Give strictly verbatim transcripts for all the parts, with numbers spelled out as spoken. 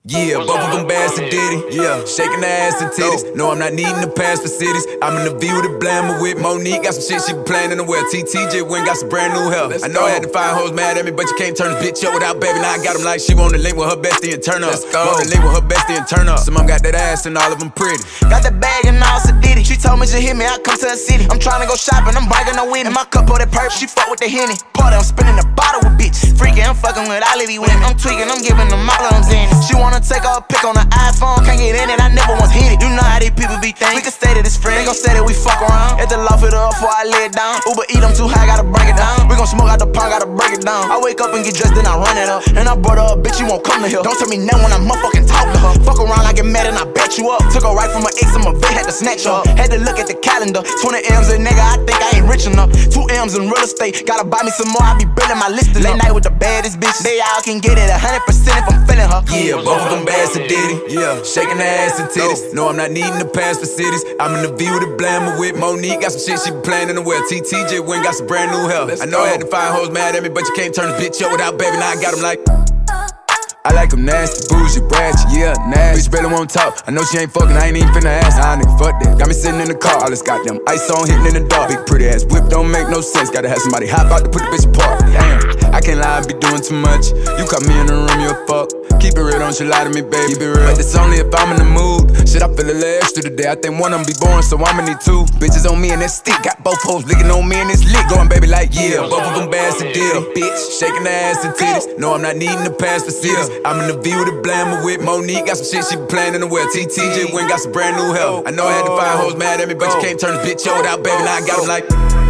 Yeah, both of them bad to Diddy. Yeah, shaking the ass and titties. No, I'm not needing the pass for cities. I'm in the V with a blammer with Monique. Got some shit she be playing in the well. T T J went got some brand new help. I know I had to find hoes mad at me, but you can't turn this bitch up without baby. Now I got them like she want to link with her bestie and turn up. Let's go. Want to link with her bestie and turn up. Some of them got that ass and all of them pretty. Got the bag and all so Diddy. She told me just hit me, I come to the city. I'm tryna go shopping, I'm bragging no winning. My cup of that purple, she fuck with the Henny. Party, I'm spinning the bottle with bitches. Freaking, I'm fucking with all of these women. I'm tweaking, I'm giving them all of them zany. She wanna take her a pic on the iPhone, can't get in it, I never once hit it. You know how these people be thinking. We can say that it's friends, they gon' say that we fuck around. At the loft it up before I lay it down. Uber eat, I'm too high, gotta break it down. We gon' smoke out the pond, gotta break it down. I wake up and get dressed, then I run it up. And I brought her a bitch, you won't come to here. Don't tell me now when I motherfucking talk to her. Fuck around, I get mad and I bet you up. Took her right from my ex, and my vet had to snatch her. Had to look at the calendar. twenty M's a nigga, I think I ain't rich enough. Two M's in real estate, gotta buy me some more, I be building my list. Late night with the baddest bitch, they all can get it a hundred percent if I'm feeling her. Yeah, both of them bad to Diddy. Yeah, shaking the ass and titties. No, I'm not needing the pass for cities. I'm in the V with a blammer with Monique. Got some shit she be playing in the well. T T J went got some brand new help. I know I had to find hoes mad at me, but you can't turn this bitch up without baby. Now I got them like I like them nasty, bougie, ratchet, yeah, nasty. Bitch barely won't talk, I know she ain't fucking, I ain't even finna ask. Nah, nigga, fuck that. Got me sitting in the car, all this goddamn ice on, hitting in the dark. Big pretty ass whip don't make no sense. Gotta have somebody hop out to put the bitch apart. Damn, I can't lie, I be doing too much. You caught me in the room, you a fuck. Keep it real, don't you lie to me, baby. Keep it real, but it's only if I'm in the mood. Shit, I feel a little extra today. I think one of them be boring, so I'ma need two. Bitches on me and that stick, got both hoes licking on me and this lick. Going baby like, yeah, both of them bad to deal. Bitch, shaking the ass and titties. No, I'm not needing the pass for cities. I'm in the V with a blammer with Monique. Got some shit she be playing in the well. T T J went got some brand new help. I know I had to find hoes mad at me, but you can't turn this bitch up without baby. Now I got them like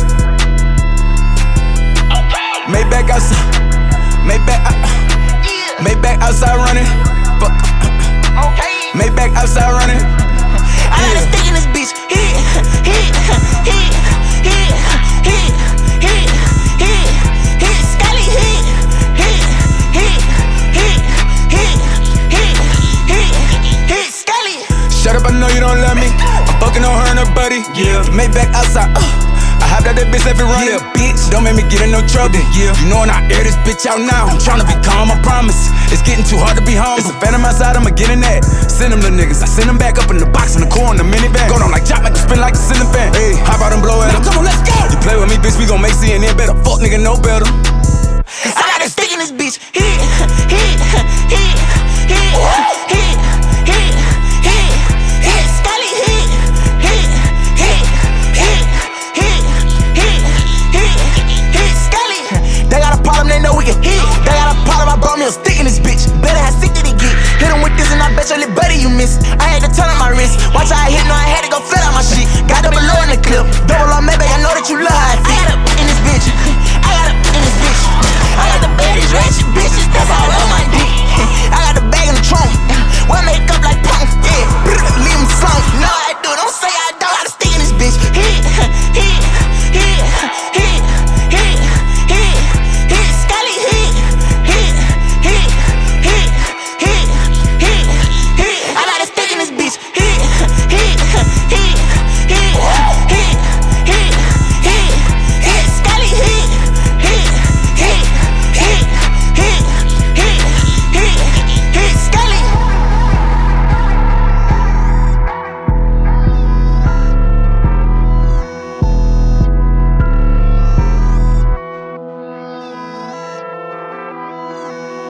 Maybach outside, Maybach, uh, Maybach outside running. Fuck, Maybach outside running. I got a stick in this bitch. Hit, hit, hit, hit, hit, hit, hit, hit, Scully hit, hit, hit, hit, hit, hit, hit, hit, Scully. Shut up, I know you don't love me. I'm fucking on her and her buddy. Yeah, Maybach outside. Uh. I hopped out that bitch, left it running. Yeah, bitch, don't make me get in no trouble. Yeah, you know when I air this bitch out now, I'm tryna be calm, I promise. It's getting too hard to be humble. It's a phantom outside, I'ma get in that. Send them the niggas, I send them back up in the box in the core in the minivan. Go down like chop, make it spin like a ceiling fan. Hey, hop out and blow at him. Come on, let's go. You play with me, bitch, we gon' make C N N better. Fuck nigga, no better. I got a stick in this bitch. Hit, hit, hit, hit, hit, hit, hit, hit, Scully hit, hit, hit, hit, hit, hit, hit, hit, Scully. They got a problem, they know we can hit. They got a problem, I brought me a stick in this bitch. Better how sick did it get? Hit him with this and I bet you a little better you miss. I had to turn on my wrist. Watch how I hit, no I had to go flat out my shit. Got the below in the clip. Double on maybe I know that you love how I feel. I got up in this bitch. I got up in this bitch. I got the baddest ratchet.